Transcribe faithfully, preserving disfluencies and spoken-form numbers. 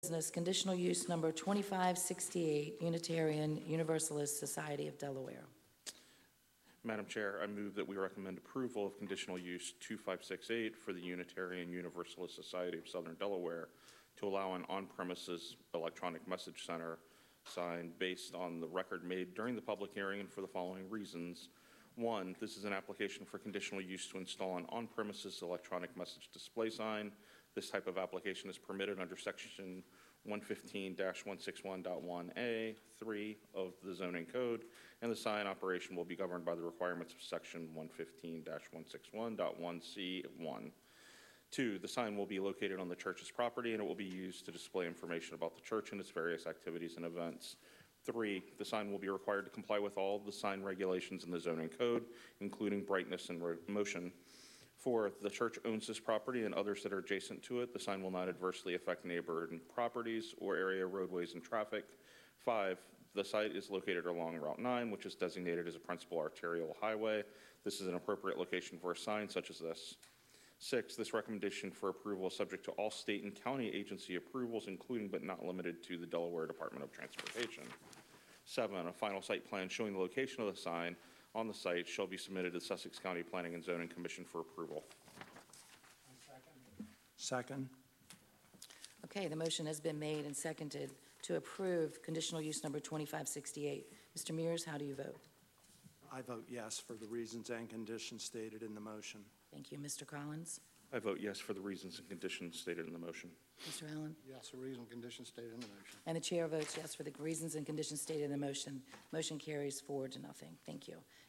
Business, conditional use number twenty-five sixty-eight, Unitarian Universalist Society of Delaware. Madam Chair, I move that we recommend approval of conditional use two five six eight for the Unitarian Universalist Society of Southern Delaware to allow an on-premises electronic message center sign based on the record made during the public hearing and for the following reasons. One, this is an application for conditional use to install an on-premises electronic message display sign. This type of application is permitted under section one fifteen dash one sixty-one point one A three of the zoning code, and the sign operation will be governed by the requirements of section one fifteen dash one sixty-one point one C one. Two, the sign will be located on the church's property and it will be used to display information about the church and its various activities and events. Three, the sign will be required to comply with all of the sign regulations in the zoning code, including brightness and motion. Four, the church owns this property and others that are adjacent to it. The sign will not adversely affect neighboring properties or area roadways and traffic. Five, the site is located along Route nine, which is designated as a principal arterial highway. This is an appropriate location for a sign such as this. Six, this recommendation for approval is subject to all state and county agency approvals, including but not limited to the Delaware Department of Transportation. Seven, a final site plan showing the location of the sign on the site shall be submitted to the Sussex County Planning and Zoning Commission for approval. Second. Okay, the motion has been made and seconded to approve conditional use number twenty-five sixty-eight. Mister Mears, how do you vote? I vote yes for the reasons and conditions stated in the motion. Thank you. Mister Collins? I vote yes for the reasons and conditions stated in the motion. Mister Allen? Yes, the reason and conditions stated in the motion. And the chair votes yes for the reasons and conditions stated in the motion. Motion carries four to nothing. Thank you.